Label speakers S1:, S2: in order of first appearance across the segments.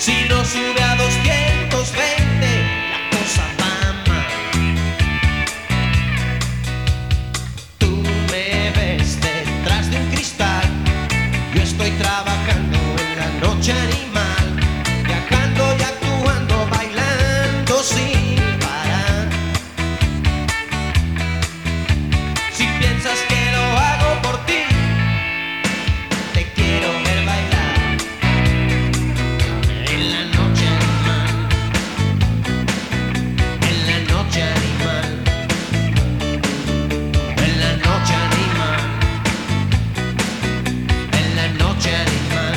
S1: Si no sube a 220, la cosa va mal. Tú me ves detrás de un cristal, yo estoy trabajando en la noche animal, viajando y actuando, bailando sin parar. Si piensas que lo hago por ti, te quiero ver bailar en la noche animal, en la noche animal, en la noche animal, en la noche animal.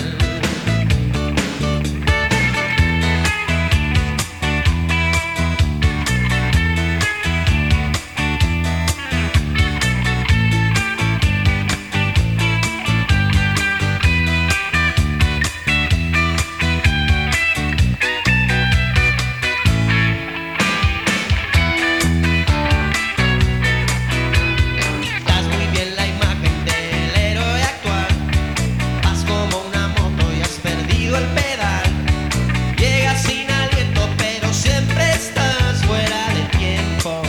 S1: Das muy bien la imagen del héroe actual, vas como una moto y has perdido el pedal. Llegas sin aliento pero siempre estás fuera de tiempo.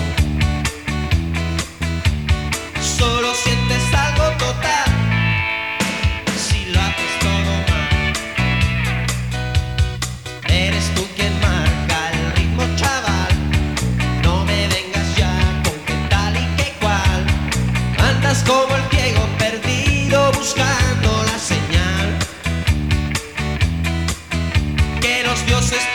S1: Solo sientes algo total si lo haces todo mal. Eres tú quien marca el ritmo, chaval. No me vengas ya con qué tal y qué cual. Andas como el ciego perdido buscando la señal que los dioses